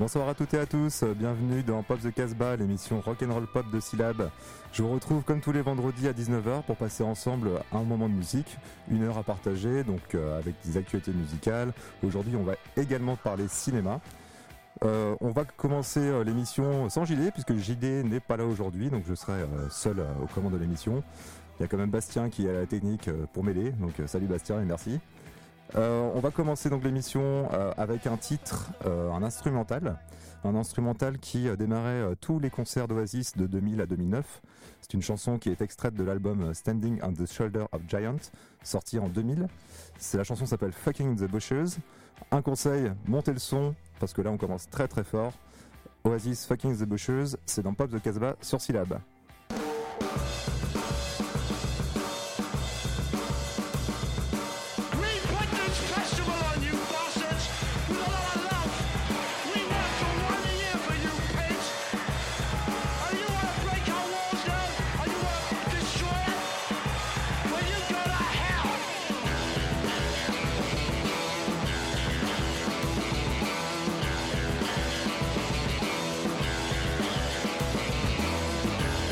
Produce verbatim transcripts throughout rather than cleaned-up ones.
Bonsoir à toutes et à tous, bienvenue dans Pop the Casbah, l'émission rock'n'roll pop de Syllab. Je vous retrouve comme tous les vendredis à dix-neuf heures pour passer ensemble un moment de musique, une heure à partager, donc euh, avec des actualités musicales. Aujourd'hui on va également parler cinéma. Euh, on va commencer euh, l'émission sans J D, puisque J D n'est pas là aujourd'hui, donc je serai euh, seul euh, aux commandes de l'émission. Il y a quand même Bastien qui est à la technique euh, pour m'aider, donc euh, salut Bastien et merci. Euh, on va commencer donc l'émission euh, avec un titre, euh, un instrumental, un instrumental qui euh, démarrait euh, tous les concerts d'Oasis de deux mille à deux mille neuf. C'est une chanson qui est extraite de l'album Standing on the Shoulder of Giants, sorti en deux mille. C'est, la chanson s'appelle Fucking the Bushes. Un conseil, montez le son, parce que là on commence très très fort. Oasis Fucking the Bushes, c'est dans Pop the Casbah sur Syllab. We'll be right back.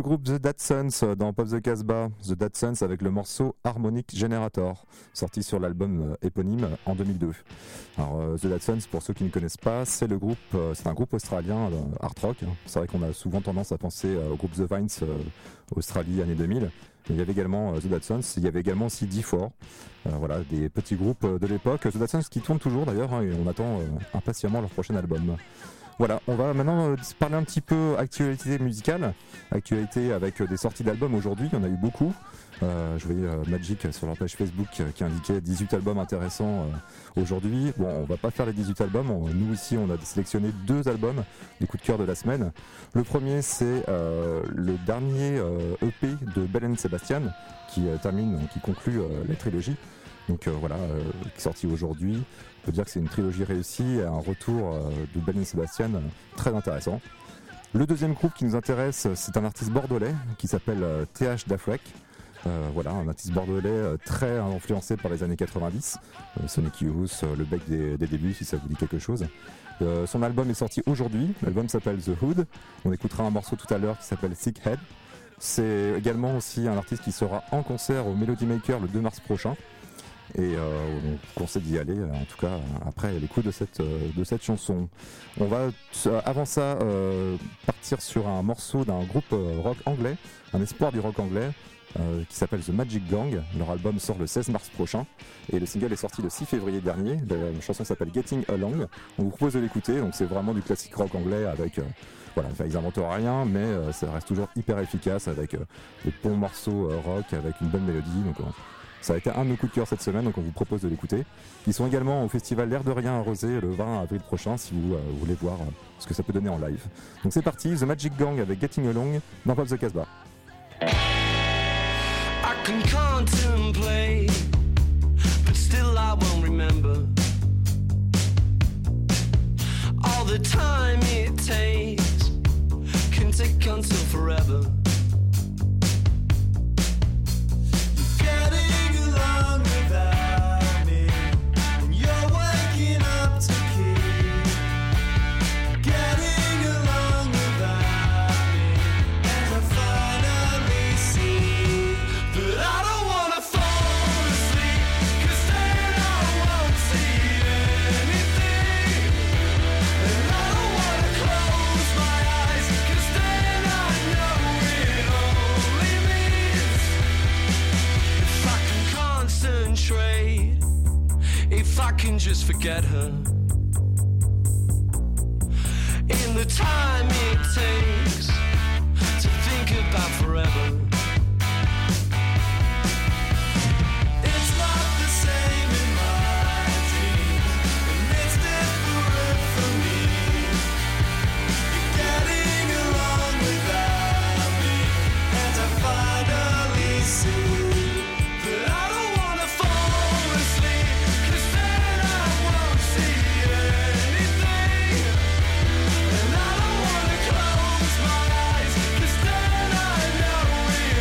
groupe The Datsuns dans Pop the Casbah. The Datsuns avec le morceau Harmonic Generator, sorti sur l'album éponyme en deux mille deux. Alors euh, The Datsuns, pour ceux qui ne connaissent pas, c'est le groupe, euh, c'est un groupe australien euh, art rock. C'est vrai qu'on a souvent tendance à penser euh, au groupe The Vines, euh, Australie années deux mille. Il y avait également euh, The Datsuns, il y avait également aussi D quatre, euh, voilà, des petits groupes de l'époque. The Datsuns qui tournent toujours d'ailleurs, hein, et on attend euh, impatiemment leur prochain album. Voilà, on va maintenant euh, parler un petit peu actualité musicale, actualité avec euh, des sorties d'albums aujourd'hui, il y en a eu beaucoup. Euh, je voyais euh, Magic sur leur page Facebook euh, qui indiquait dix-huit albums intéressants euh, aujourd'hui. Bon, on va pas faire les dix-huit albums, on, nous ici on a sélectionné deux albums, des coups de cœur de la semaine. Le premier c'est euh, le dernier euh, E P de Belle and Sebastian qui euh, termine, qui conclut euh, la trilogie. Donc euh, voilà, euh, qui est sorti aujourd'hui. On peut dire que c'est une trilogie réussie, un retour euh, de Belle and Sebastian euh, très intéressant. Le deuxième groupe qui nous intéresse, c'est un artiste bordelais qui s'appelle euh, T H Dafrek. Euh, voilà, un artiste bordelais euh, très influencé par les années quatre-vingt-dix. Euh, Sonic Youth, euh, le bec des, des débuts, si ça vous dit quelque chose. Euh, son album est sorti aujourd'hui. L'album s'appelle The Hood. On écoutera un morceau tout à l'heure qui s'appelle Sick Head. C'est également aussi un artiste qui sera en concert au Melody Maker le deux mars prochain. Et euh, on conseille d'y aller, en tout cas après l'écoute de cette, euh, de cette chanson. On va avant ça euh, partir sur un morceau d'un groupe euh, rock anglais, un espoir du rock anglais, euh, qui s'appelle The Magic Gang. Leur album sort le seize mars prochain et le single est sorti le six février dernier. La chanson s'appelle Getting Along. On vous propose de l'écouter, donc c'est vraiment du classique rock anglais avec... Euh, Voilà, enfin, ils inventent rien, mais euh, ça reste toujours hyper efficace avec euh, des bons morceaux euh, rock, avec une bonne mélodie. Donc, euh, ça a été un de nos coups de cœur cette semaine, donc on vous propose de l'écouter. Ils sont également au festival L'Air de Rien à Rosé le vingt avril prochain, si vous euh, voulez voir euh, ce que ça peut donner en live. Donc c'est parti, The Magic Gang avec Getting Along dans Pop the Casbah. I can contemplate, but still I won't remember all the time it takes, can take until forever. If I can just forget her in the time it takes to think about forever. It's not the same in my dreams, and it's different for me. You're getting along without me, and I finally see that I don't wanna fall asleep. Close my eyes, 'cause then I know it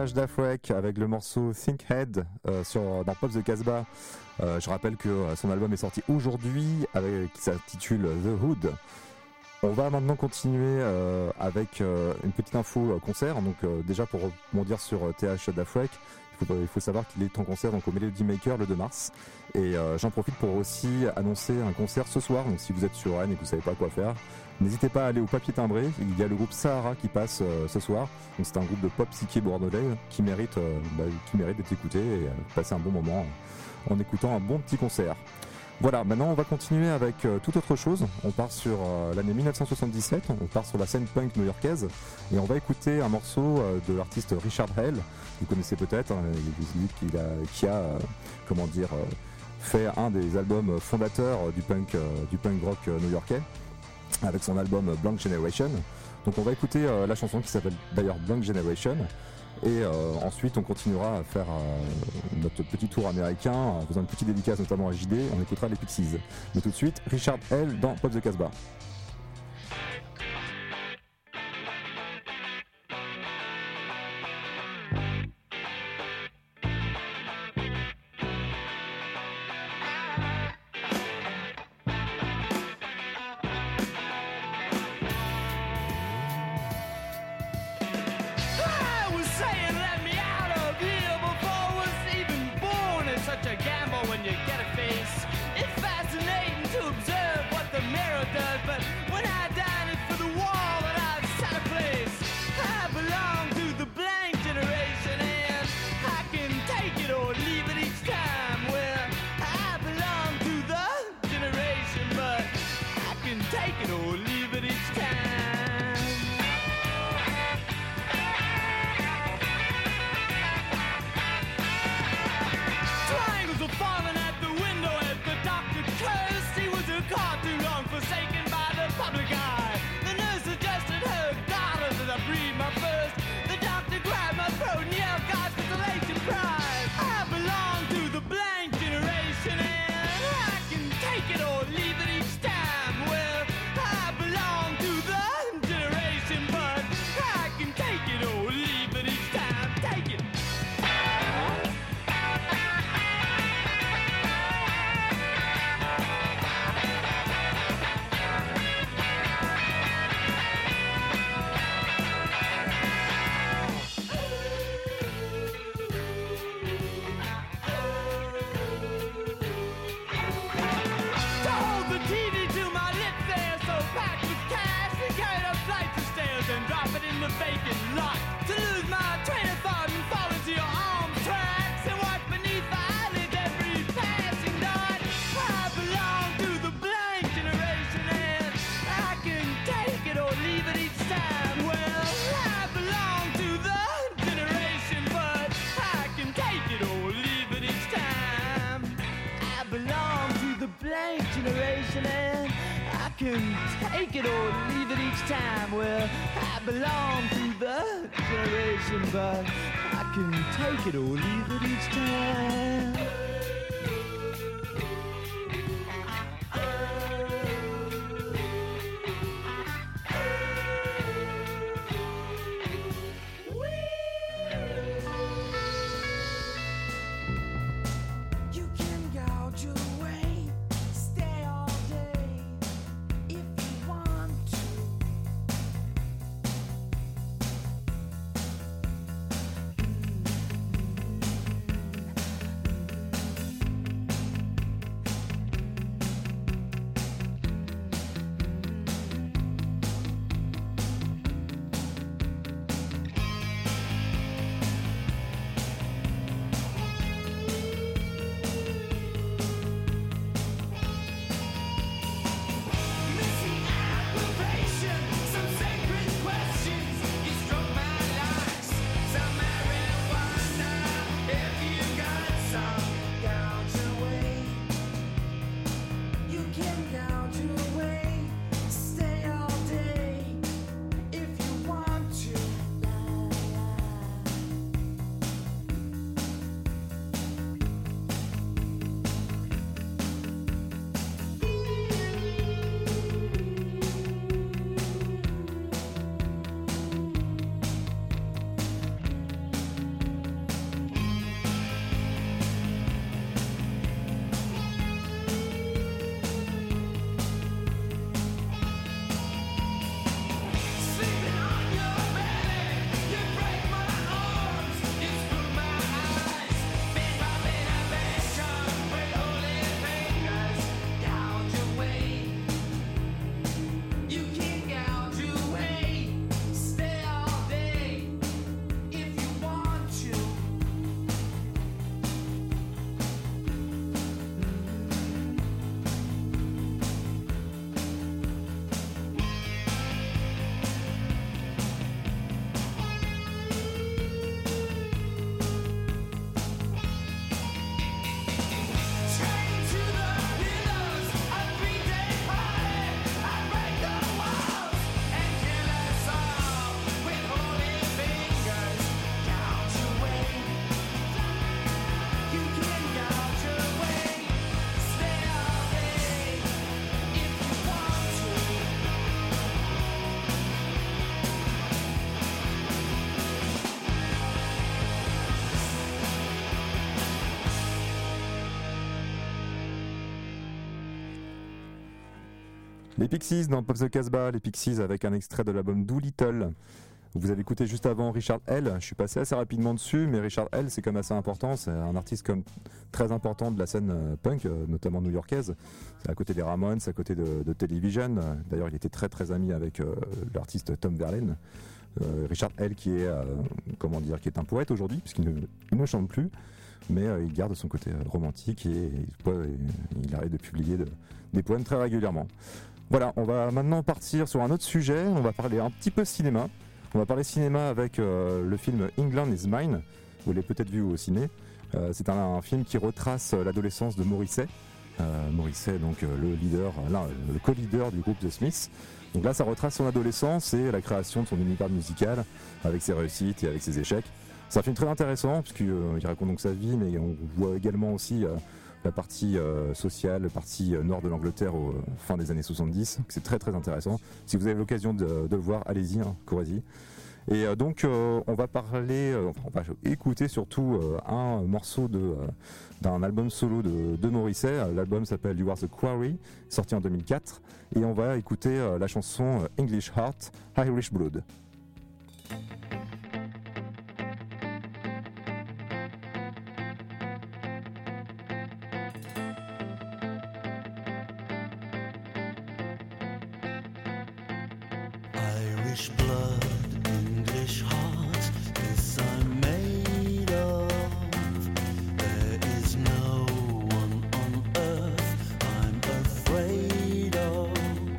H Dafwek avec le morceau Think Head euh, sur, dans Pop the Casbah. Euh, je rappelle que euh, son album est sorti aujourd'hui, avec, qui s'intitule The Hood. On va maintenant continuer euh, avec euh, une petite info euh, concert. Donc euh, déjà pour rebondir sur euh, T H Dafwek, il faut, il faut savoir qu'il est en concert donc, au Melody Maker le deux mars. Et euh, j'en profite pour aussi annoncer un concert ce soir. Donc si vous êtes sur Rennes et que vous ne savez pas quoi faire, n'hésitez pas à aller au Papier Timbré. Il y a le groupe Sahara qui passe euh, ce soir. Donc c'est un groupe de pop psyché bordelais qui mérite, euh, bah, qui mérite d'être écouté et euh, passer un bon moment en écoutant un bon petit concert. Voilà, maintenant on va continuer avec euh, toute autre chose. On part sur euh, l'année dix-neuf cent soixante-dix-sept, on part sur la scène punk new-yorkaise et on va écouter un morceau euh, de l'artiste Richard Hell. Vous connaissez peut-être, hein, lui qui a, qui a euh, comment dire, euh, fait un des albums fondateurs du punk, euh, du punk rock euh, new-yorkais avec son album Blank Generation. Donc on va écouter euh, la chanson qui s'appelle d'ailleurs Blank Generation. Et euh, ensuite on continuera à faire euh, notre petit tour américain en faisant une petite dédicace notamment à J D, on écoutera les Pixies. Mais tout de suite, Richard Hell dans Pop the Casbah. Take it or leave it each time. Well, I belong to the generation, but I can take it or leave it each time. Thank Les Pixies dans Pop the Casbah, les Pixies avec un extrait de l'album Doolittle. Vous avez écouté juste avant Richard Hell, je suis passé assez rapidement dessus, mais Richard Hell c'est quand même assez important, c'est un artiste comme très important de la scène euh, punk, euh, notamment new-yorkaise. C'est à côté des Ramones, à côté de, de Television. D'ailleurs il était très très ami avec euh, l'artiste Tom Verlaine. Euh, Richard Hell qui est, euh, comment dire, qui est un poète aujourd'hui, puisqu'il ne, il ne chante plus, mais euh, il garde son côté euh, romantique et, et, il, il arrête de publier de, des poèmes très régulièrement. Voilà, on va maintenant partir sur un autre sujet, on va parler un petit peu cinéma. On va parler cinéma avec euh, le film England is Mine, vous l'avez peut-être vu au ciné. Euh, c'est un, un film qui retrace l'adolescence de Morrissey. Euh, Morrissey, donc euh, le leader, là, le co-leader du groupe The Smiths. Donc là, ça retrace son adolescence et la création de son univers musical, avec ses réussites et avec ses échecs. C'est un film très intéressant, puisqu'il euh, raconte donc sa vie, mais on voit également aussi euh, la partie euh, sociale, la partie euh, nord de l'Angleterre au euh, fin des années soixante-dix. C'est très très intéressant. Si vous avez l'occasion de, de le voir, allez-y, hein, courez-y. Et euh, donc euh, on va parler, euh, on va écouter surtout euh, un morceau de, euh, d'un album solo de, de Morrissey. L'album s'appelle You Are the Quarry, sorti en deux mille quatre. Et on va écouter euh, la chanson English Heart, Irish Blood. Irish blood, English heart, this I'm made of. There is no one on earth I'm afraid of,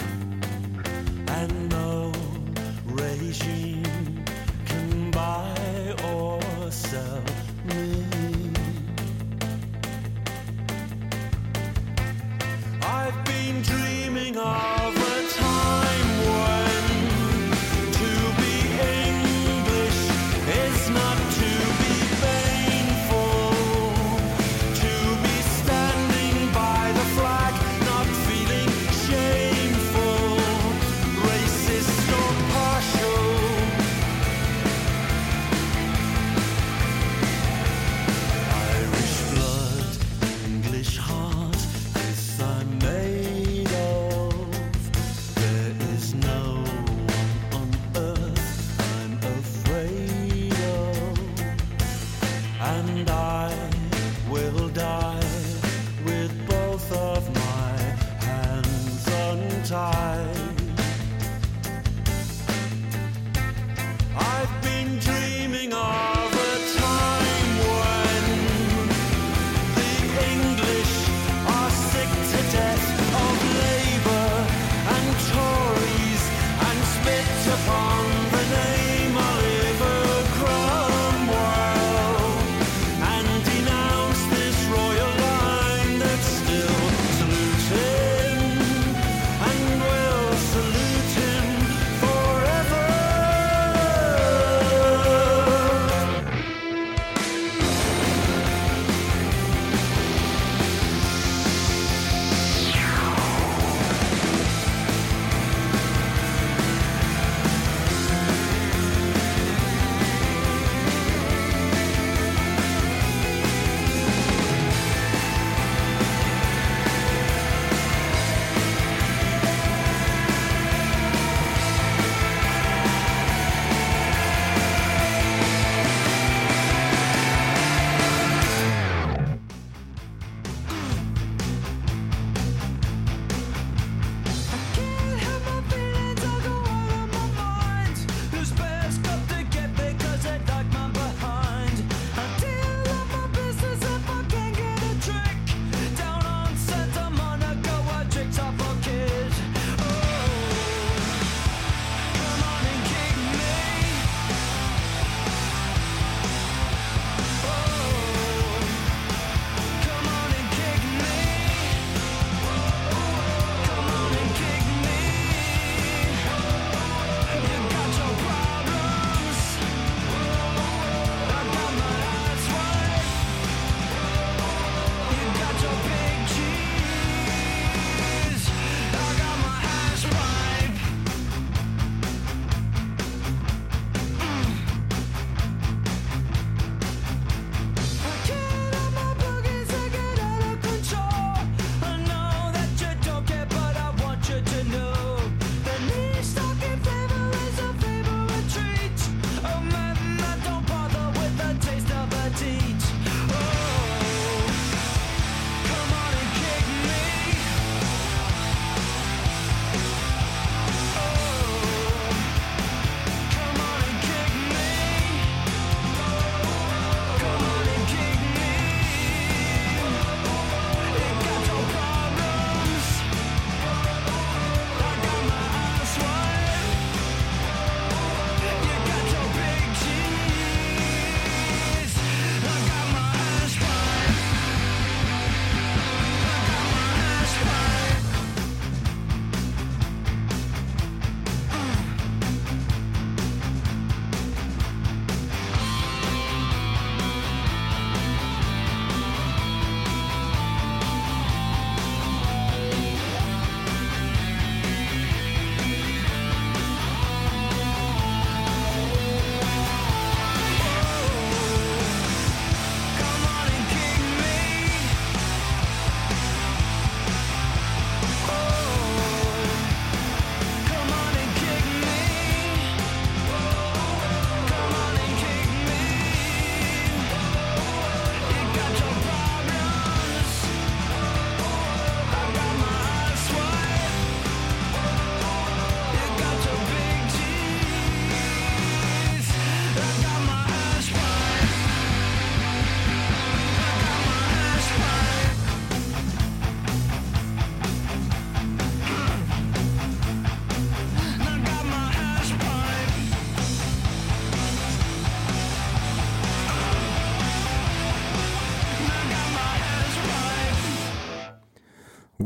and no regime can buy or sell me. I've been dreaming of a time when to be English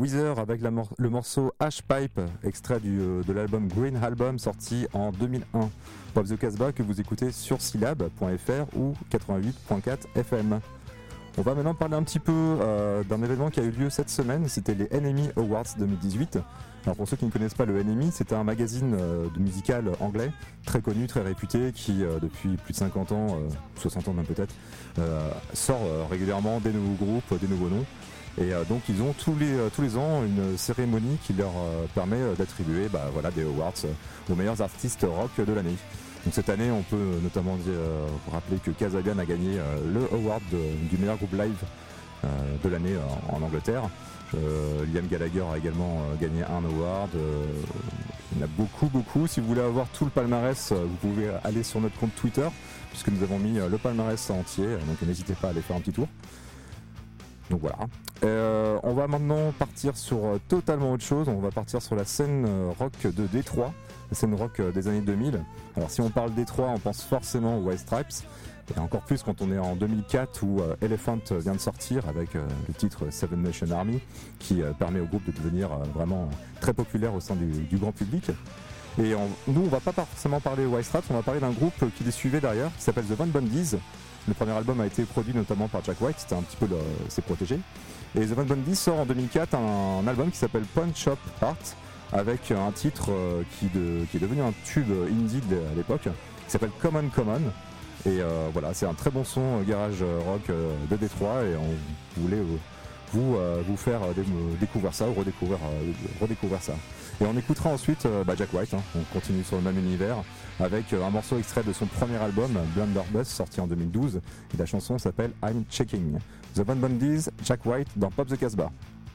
Weezer avec la mor- le morceau Ash Pipe, extrait du, euh, de l'album Green Album sorti en deux mille un. Pop the Casbah que vous écoutez sur syllab point f r ou quatre-vingt-huit point quatre F M. On va maintenant parler un petit peu euh, d'un événement qui a eu lieu cette semaine, c'était les N M E Awards deux mille dix-huit. Alors pour ceux qui ne connaissent pas le N M E, c'est un magazine euh, de musical anglais, très connu, très réputé, qui euh, depuis plus de cinquante ans, euh, soixante ans même peut-être, euh, sort euh, régulièrement des nouveaux groupes, des nouveaux noms. Et euh, donc ils ont tous les, euh, tous les ans une cérémonie qui leur euh, permet euh, d'attribuer bah, voilà, des awards euh, aux meilleurs artistes rock de l'année. Donc cette année, on peut notamment dire, euh, rappeler que Kasabian a gagné euh, le award de, du meilleur groupe live euh, de l'année en, en Angleterre. Euh, Liam Gallagher a également euh, gagné un award. Euh, il y en a beaucoup, beaucoup. Si vous voulez avoir tout le palmarès, euh, vous pouvez aller sur notre compte Twitter, puisque nous avons mis euh, le palmarès entier. Donc n'hésitez pas à aller faire un petit tour. Donc voilà. Euh, on va maintenant partir sur euh, totalement autre chose. On va partir sur la scène euh, rock de Détroit, la scène rock euh, des années deux mille. Alors si on parle Détroit, on pense forcément aux White Stripes. Et encore plus quand on est en deux mille quatre où euh, Elephant vient de sortir avec euh, le titre Seven Nation Army qui euh, permet au groupe de devenir euh, vraiment très populaire au sein du, du grand public. Et on, nous, on va pas forcément parler aux White Stripes, on va parler d'un groupe qui les suivait derrière, qui s'appelle The Van Bundies. Le premier album a été produit notamment par Jack White, c'était un petit peu le, ses protégés. Et The Van Bundies sort en deux mille quatre un, un album qui s'appelle Pawn Shop Heart, avec un titre euh, qui, de, qui est devenu un tube indie de, à l'époque, qui s'appelle Common Common. Et euh, voilà, c'est un très bon son euh, garage rock euh, de Détroit et on voulait euh, vous, euh, vous faire euh, découvrir ça ou redécouvrir, euh, redécouvrir ça. Et on écoutera ensuite euh, bah, Jack White, hein. On continue sur le même univers avec euh, un morceau extrait de son premier album Blunderbuss sorti en deux mille douze et la chanson s'appelle I'm Checking. The Van Bundies, Jack White dans Pop the Casbah.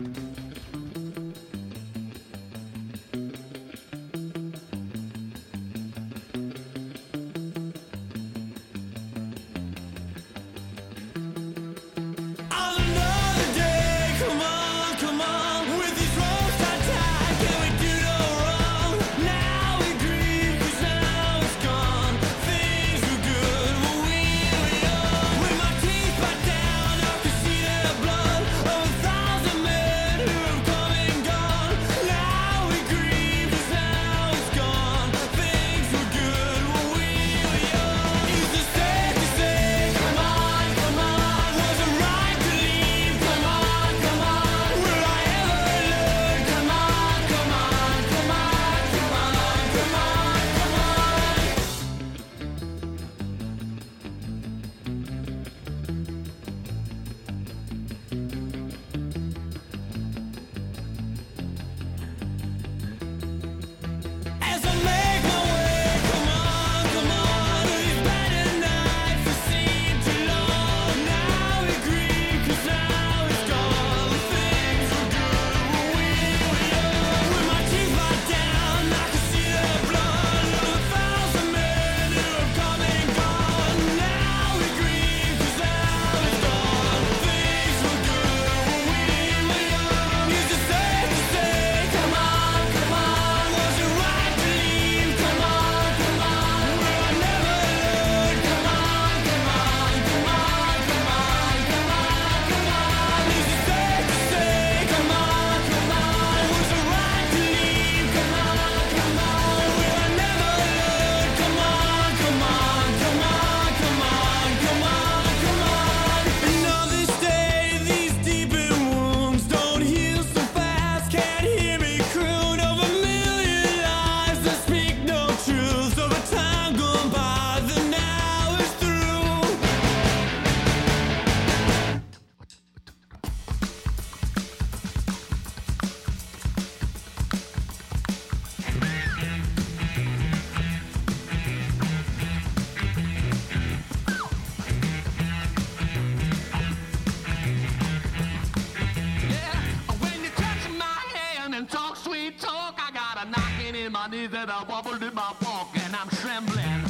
That I wobbled in my walk and I'm trembling.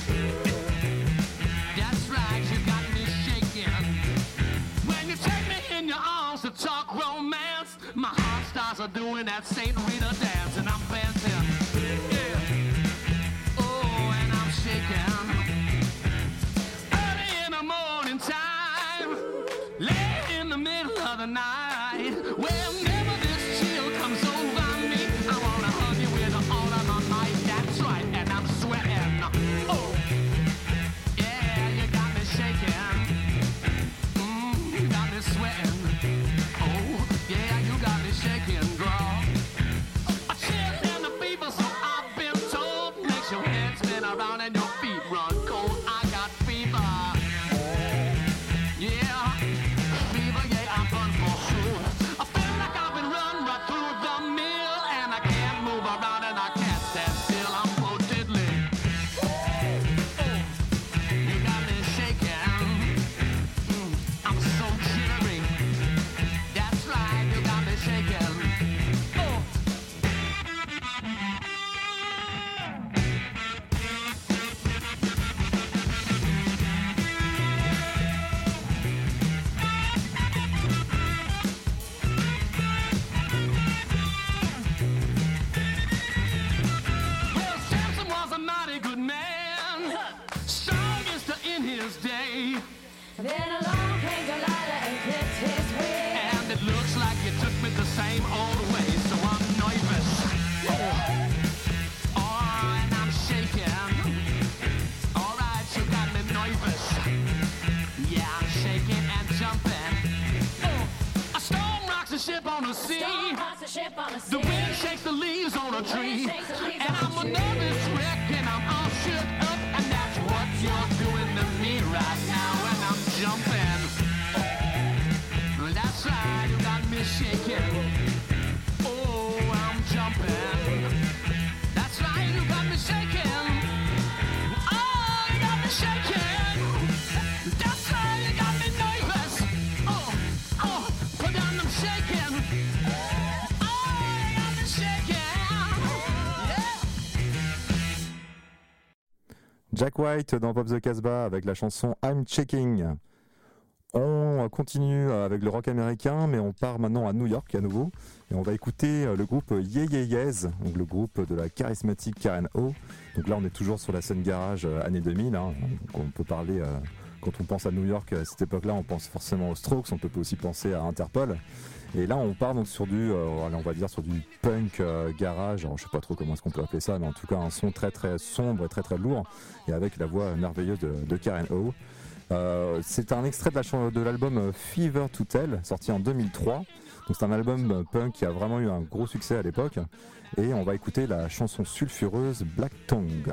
That's right, you got me shaking. When you take me in your arms to talk romance, my heart starts a doing that Saint Rita dance and I'm dancing. Yeah. Oh, and I'm shaking. Early in the morning time, late in the middle of the night, well, never this chill sea. The wind shakes the leaves on a tree. And I'm a nervous wreck and I'm all shook up. And that's what you're doing to me right now. And I'm jumping. That's right, you got me shaking. Oh, I'm jumping. That's right, you got me shaking. Oh, you got me shaking. That's right, you got me nervous. Oh, oh, but then I'm shaking. Oh, you got me shaking. Yeah. Jack White dans Pop the Casbah avec la chanson I'm Checking. On continue avec le rock américain, mais on part maintenant à New York à nouveau. Et on va écouter le groupe Yeah Yeah Yeahs, donc le groupe de la charismatique Karen O. Donc là, on est toujours sur la scène garage euh, année deux mille. Hein. Donc on peut parler, euh, quand on pense à New York à cette époque-là, on pense forcément aux Strokes, on peut aussi penser à Interpol. Et là, on part donc sur du, euh, on va dire sur du punk euh, garage. Alors, je sais pas trop comment est-ce qu'on peut appeler ça, mais en tout cas un son très très sombre et très très lourd, et avec la voix merveilleuse de, de Karen O. Euh, c'est un extrait de, la ch- de l'album Fever to Tell, sorti en deux mille trois. Donc c'est un album punk qui a vraiment eu un gros succès à l'époque. Et on va écouter la chanson sulfureuse Black Tongue.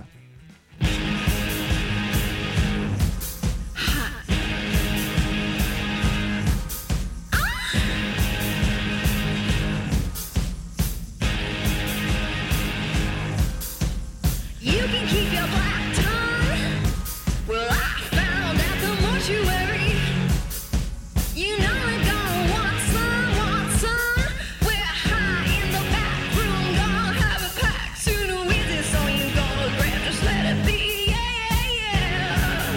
You can keep your black tongue. Well, I found at the mortuary. You know we're gonna want some, want some. We're high in the back room, gonna have a pack sooner with it. So you gonna grab, just let it be, yeah, yeah,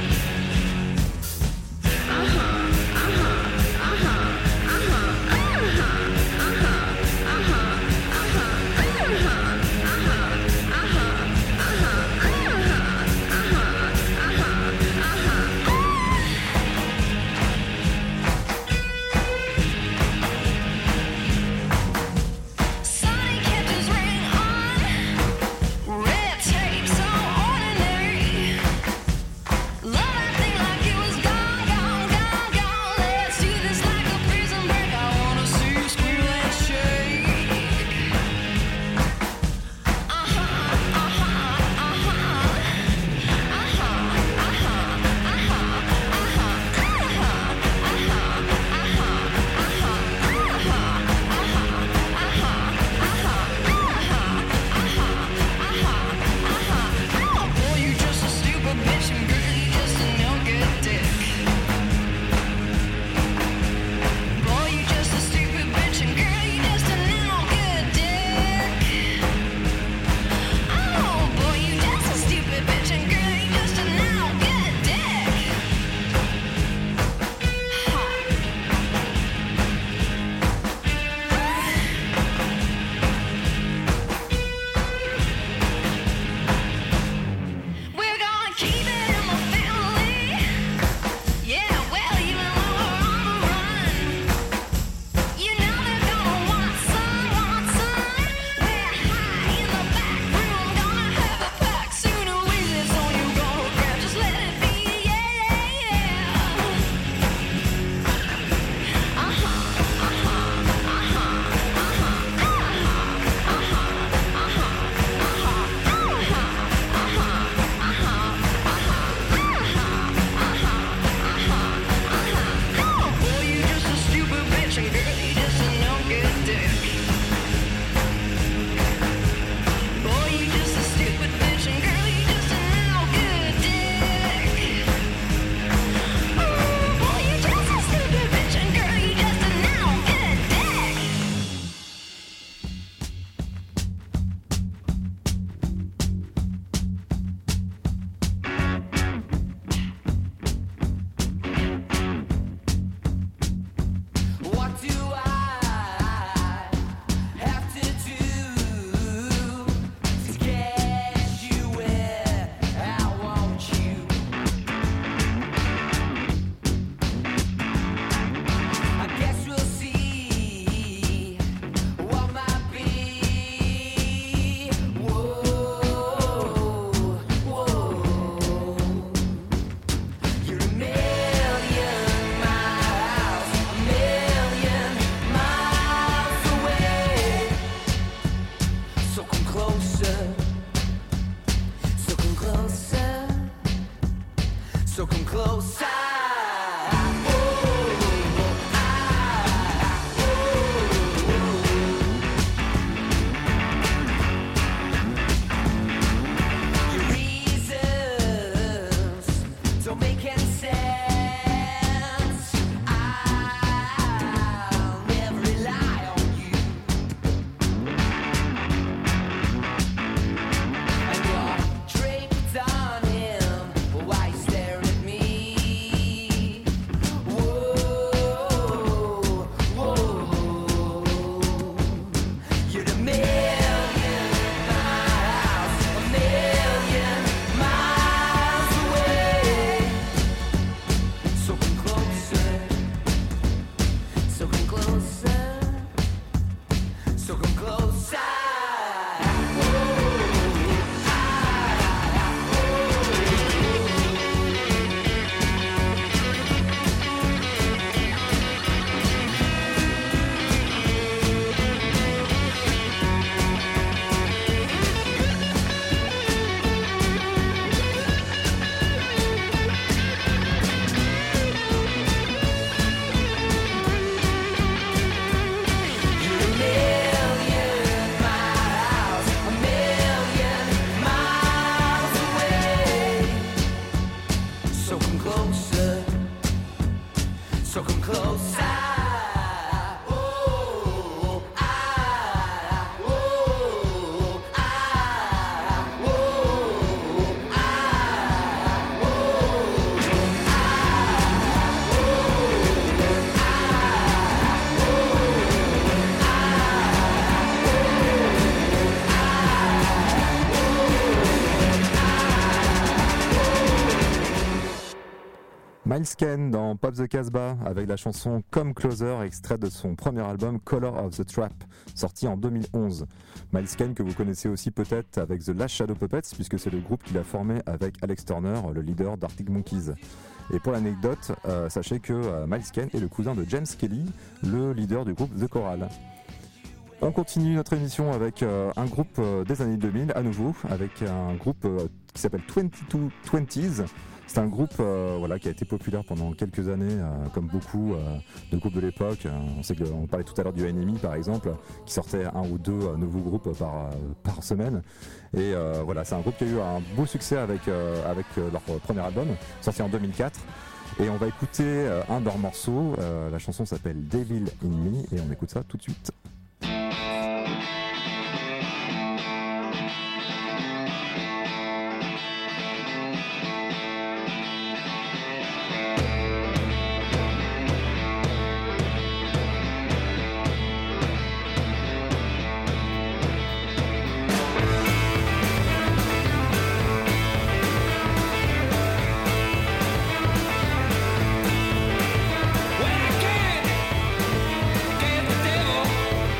yeah. Uh-huh, uh-huh, uh-huh, uh-huh, uh-huh, uh-huh, uh-huh, uh-huh, uh-huh, uh-huh, uh-huh, uh-huh. closer. So come closer. So come closer. Miles Kane dans Pop the Casbah avec la chanson Come Closer, extrait de son premier album Color of the Trap, sorti en deux mille onze. Miles Kane que vous connaissez aussi peut-être avec The Last Shadow Puppets, puisque c'est le groupe qu'il a formé avec Alex Turner, le leader d'Arctic Monkeys. Et pour l'anecdote, euh, sachez que euh, Miles Kane est le cousin de James Kelly, le leader du groupe The Choral. On continue notre émission avec euh, un groupe euh, des années deux mille, à nouveau, avec un groupe euh, qui s'appelle vingt-deux vingt. C'est un groupe euh, voilà, qui a été populaire pendant quelques années, euh, comme beaucoup euh, de groupes de l'époque. On sait que, on parlait tout à l'heure du N M E par exemple, qui sortait un ou deux euh, nouveaux groupes par, euh, par semaine. Et euh, voilà, c'est un groupe qui a eu un beau succès avec, euh, avec euh, leur premier album, sorti en deux mille quatre. Et on va écouter euh, un de leurs morceaux. Euh, la chanson s'appelle Devil in Me et on écoute ça tout de suite. Well, I can't give the devil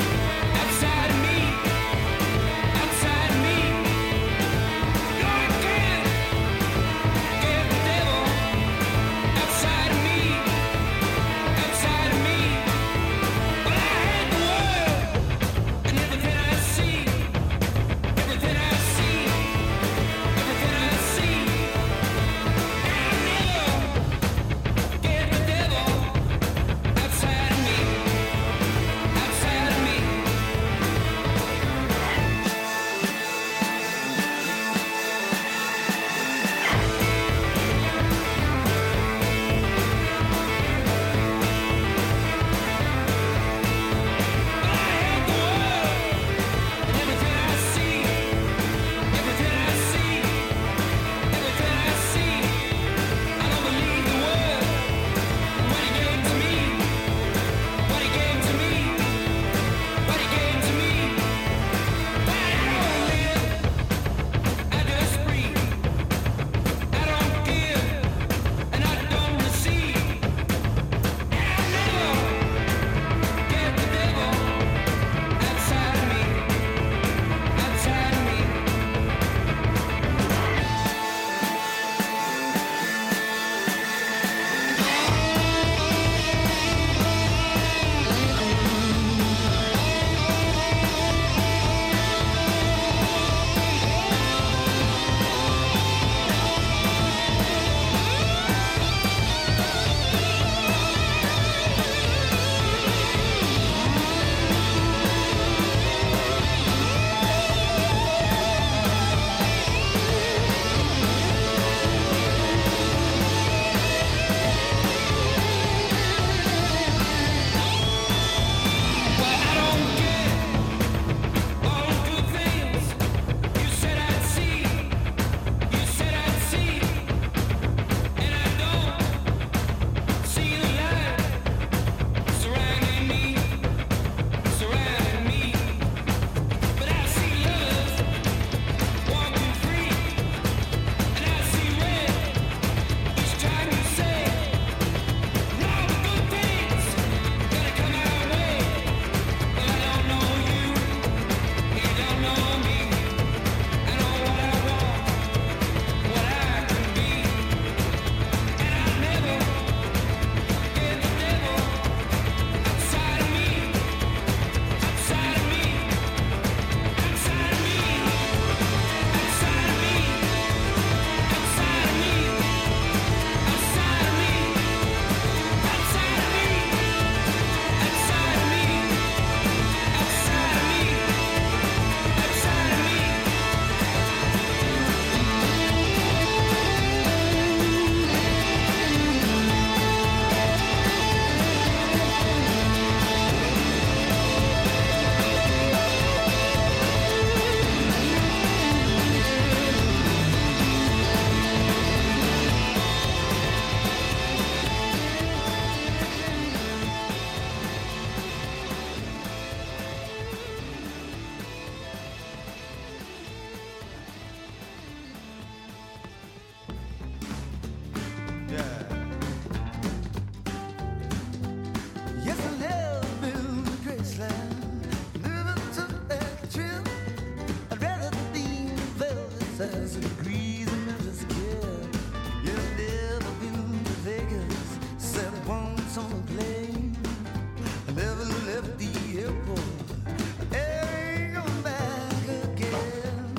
thousand degrees in Memphis, kid. You've never been to Vegas, sat once on a plane. I never left the airport. Ain't going back again.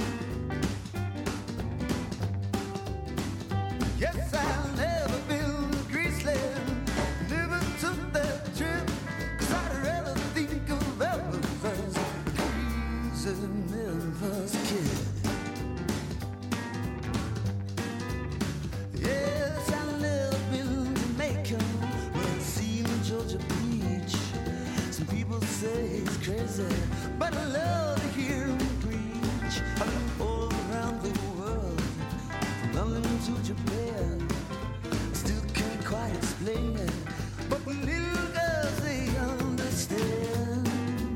Yes, I've never been to Graceland. Never took that trip, 'cause I'd rather think of Elvis as a crazy Memphis kid. Yes, I've never been to Jamaica, but I've seen Georgia Beach. Some people say he's crazy, but I love to hear him preach. I've been all around the world, from London to Japan. I still can't quite explain it, but the little girls, they understand.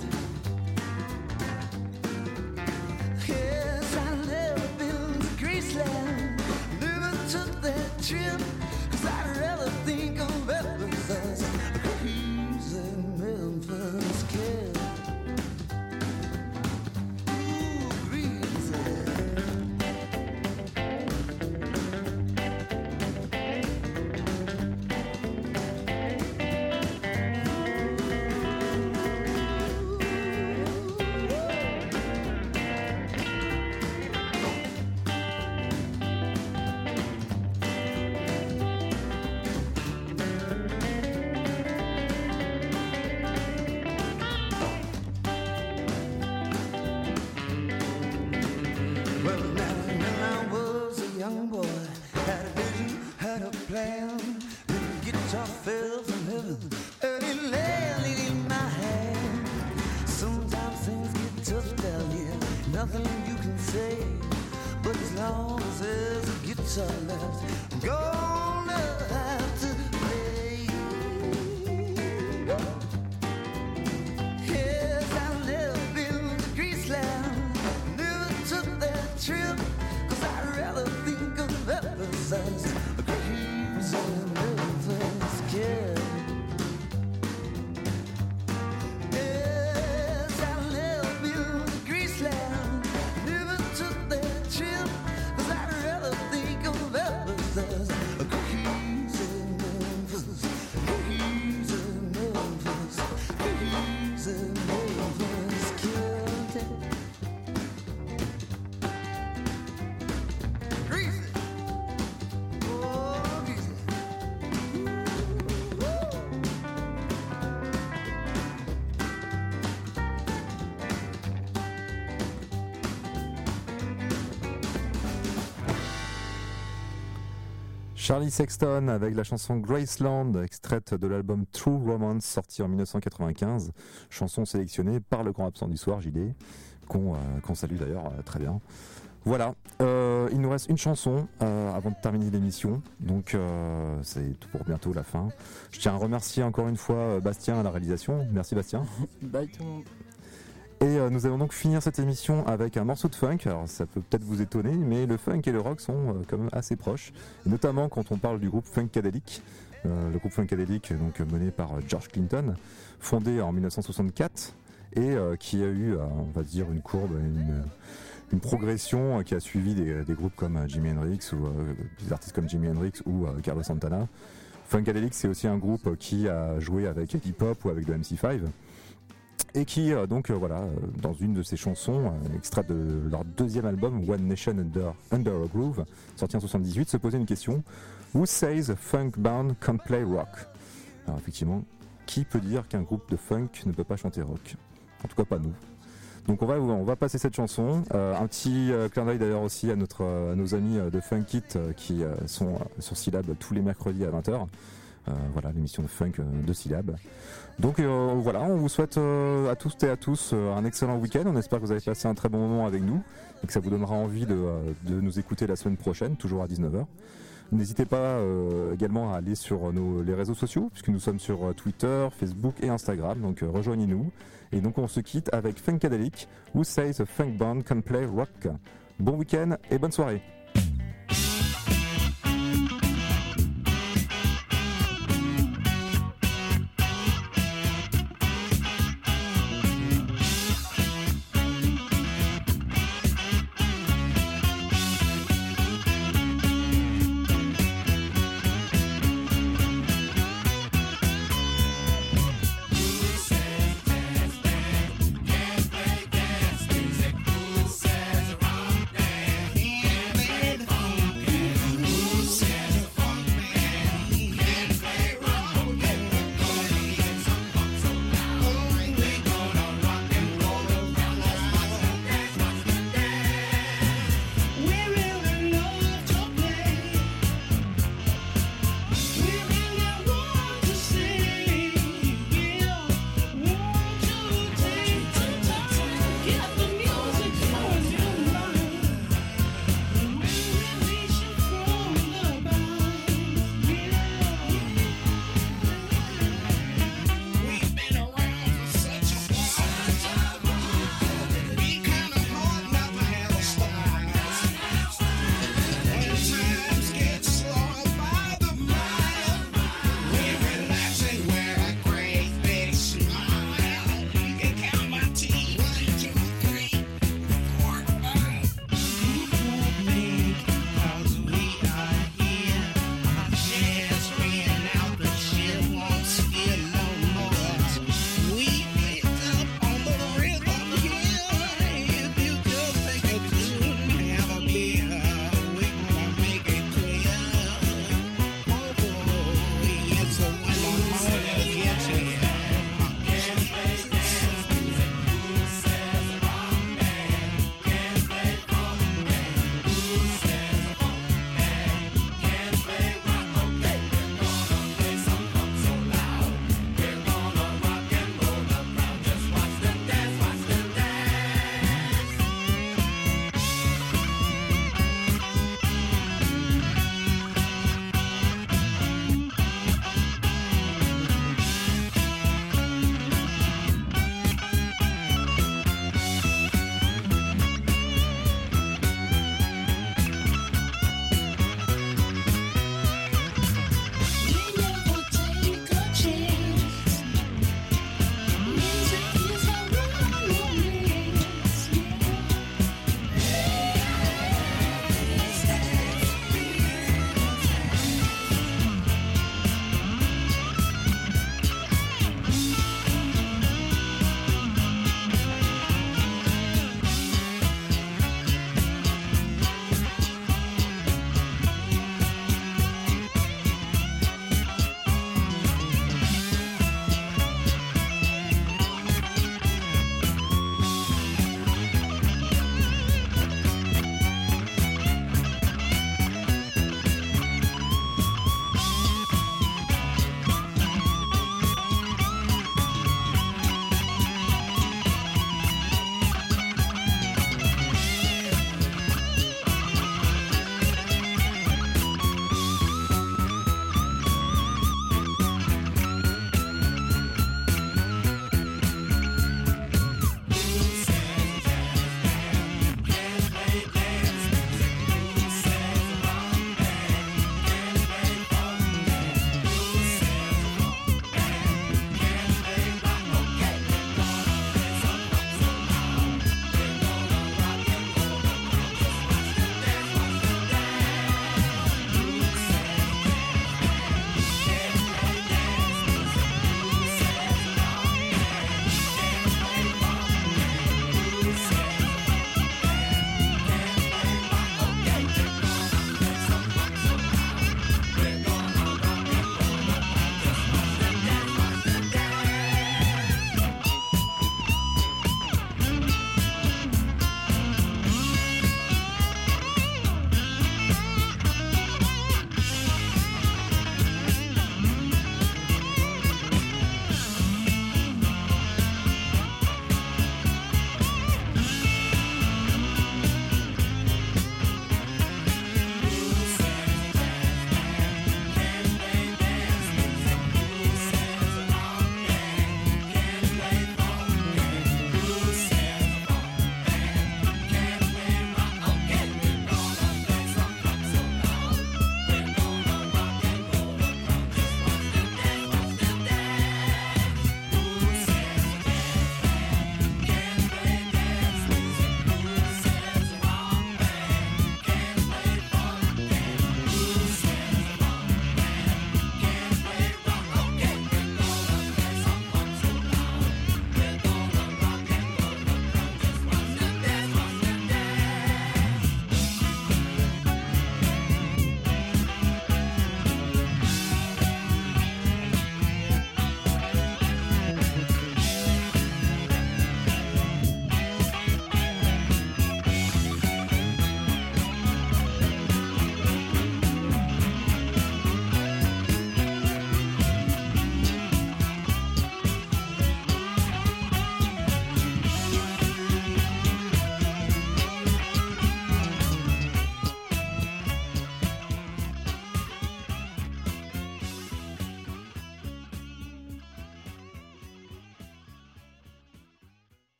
Yes, I've never been to Graceland, never took that trip, 'cause I'd rather think of Elvis as a crazy Memphis kid. Ooh, greasy. Well, now when I was a young boy, had a vision, had a plan. The guitar fell from heaven, and it landed in my hand. Sometimes things get tough down here, nothing you can say. But as long as there's a guitar left, I'm gonna have to play. Yes, I've never been to Graceland, never took that trip, 'cause I'd rather think of Elvis as a crazy Memphis kid. Yes, I've never been to Graceland, never took that trip, 'cause I'd rather think of Elvis as a crazy Memphis, crazy Memphis, crazy Memphis kid. Greasy. Oh, greasy. Charlie Sexton avec la chanson Graceland, extraite de l'album True Romance, sorti en dix-neuf cent quatre-vingt-quinze. Chanson sélectionnée par le grand absent du soir, J D, qu'on euh, qu'on salue d'ailleurs euh, très bien. Voilà, euh, il nous reste une chanson euh, avant de terminer l'émission, donc euh, c'est tout pour bientôt la fin. Je tiens à remercier encore une fois euh, Bastien à la réalisation. Merci Bastien. Bye tout le monde. Et euh, nous allons donc finir cette émission avec un morceau de funk. Alors ça peut peut-être vous étonner, mais le funk et le rock sont euh, quand même assez proches, et notamment quand on parle du groupe Funkadelic. Euh, le groupe Funkadelic, donc mené par euh, George Clinton, fondé en dix-neuf cent soixante-quatre, et euh, qui a eu, euh, on va dire, une courbe, une, une progression euh, qui a suivi des, des groupes comme euh, Jimi Hendrix, ou euh, des artistes comme Jimi Hendrix ou euh, Carlos Santana. Funkadelic, c'est aussi un groupe qui a joué avec Iggy Pop ou avec le M C cinq. Et qui, euh, donc, euh, voilà, euh, dans une de ses chansons, euh, extrait de leur deuxième album, One Nation Under, Under a Groove, sorti en soixante-dix-huit, se posait une question: Who says a funk band can't play rock? Alors, effectivement, qui peut dire qu'un groupe de funk ne peut pas chanter rock? En tout cas, pas nous. Donc, on va, on va passer cette chanson. Euh, un petit euh, clin d'œil d'ailleurs aussi à, notre, à nos amis de Funkit euh, qui euh, sont euh, sur Syllab tous les mercredis à vingt heures. Euh, voilà, l'émission de funk euh, de Syllab. Donc euh, voilà, on vous souhaite euh, à tous et à tous euh, un excellent week-end. On espère que vous avez passé un très bon moment avec nous et que ça vous donnera envie de, euh, de nous écouter la semaine prochaine, toujours à dix-neuf heures. N'hésitez pas euh, également à aller sur nos, les réseaux sociaux, puisque nous sommes sur Twitter, Facebook et Instagram, donc euh, rejoignez-nous. Et donc on se quitte avec Funkadelic, Who Says a Funk Band Can Play Rock. Bon week-end et bonne soirée.